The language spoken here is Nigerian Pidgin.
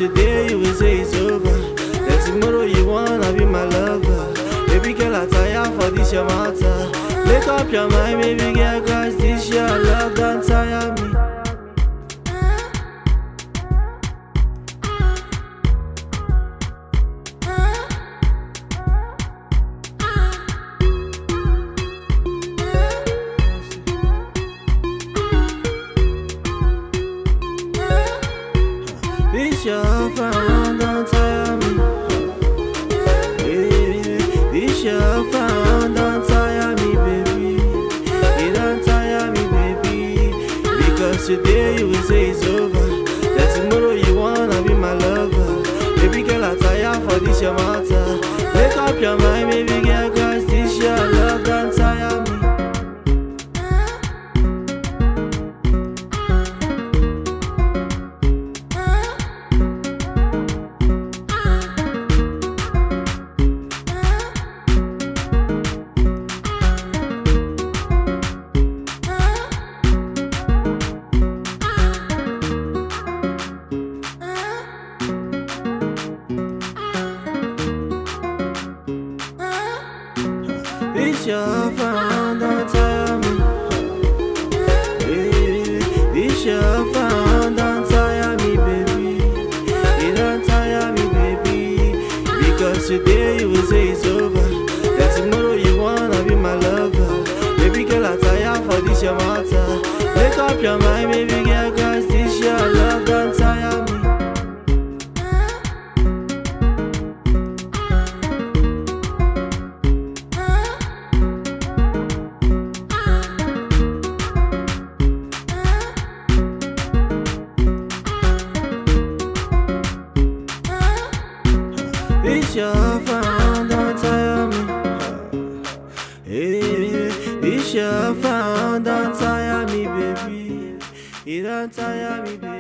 today you will say it's over. Then tomorrow you wanna be my lover. Baby girl, I tire for this your matter. Make up your mind, baby girl, cause this your love don't tire me. This your frown don't tire me. This your frown don't tire me, baby. It don't tire me, baby. Because today you will say it's over. Then tomorrow you wanna be my lover. Baby girl, I tire for this your matter. Make up your mind, baby girl, cause this your love don't tire me. This your frown don't tire me. This your frown don't tire me, baby. It don't tire me, baby. Because today you will say it's over. Then tomorrow you wanna be my lover. Baby girl, I tire for this your matter. Make up your mind, baby girl, cause this your love don't tire me. This your frown don't tire me. This your frown don't tire me, baby. It don't tire me, baby.